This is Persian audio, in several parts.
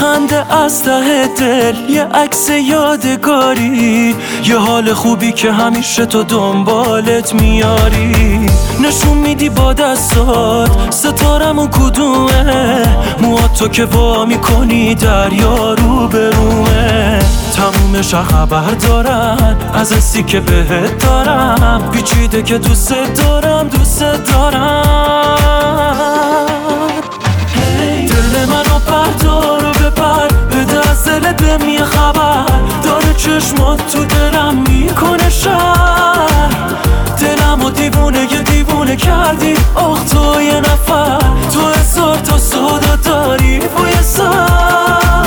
خنده از ته دل، یه عکس یادگاری، یه حال خوبی که همیشه تو دنبالت میاری. نشون میدی با دستات ستارمون کدومه، موهاتو که وا میکنی دریا رو برومه. تمومش خبر دارن از حسی که بهت دارم، پیچیده که دوست دارم دوست دارم. دل منو بردار و ببر، بده از دل دم یه خبر، داره چشمات تو دلم میکنه شهر. دلمو دیوونه یه دیوونه کردی، آخ تو یه نفر، تو هزار تا سودا داری بوی سر.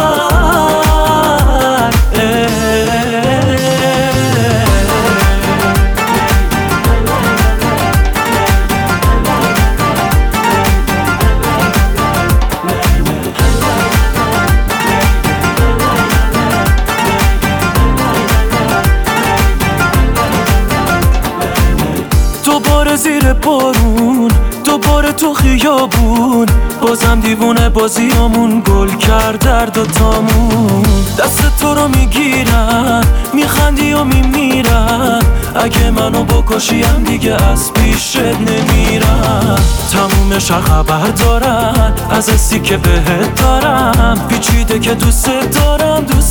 دوباره زیر بارون، دوباره تو خیابون، بازم دیوونه بازیامون گل کرد در دوتامون. دست تو رو میگیرم، میخندی و میمیرم، اگه منو بکشیم دیگه از پیشت نمیرم. تمومش خبر دارن از حسی که بهت دارم، پیچیده که دوست دارم دوست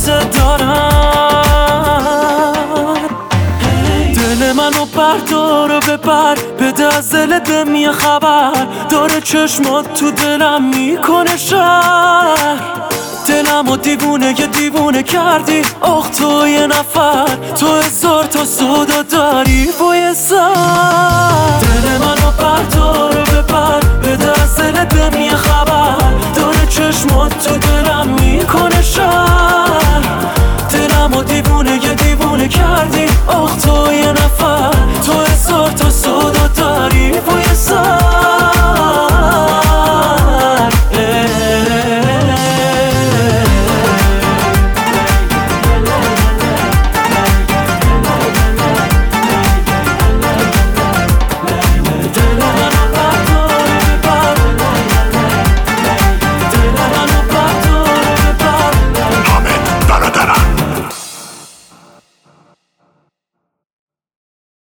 دارم. دل منو بردار و ببر، بده از دل دم یه خبر، داره چشمات تو دلم میکنه شهر. دلمو دیوونه یه دیوونه کردی، آخ تو یه نفر، تو هزار تا سودا داری بوی سر. دل منو بردار و ببر، بده از دل دم یه خبر، داره چشمات تو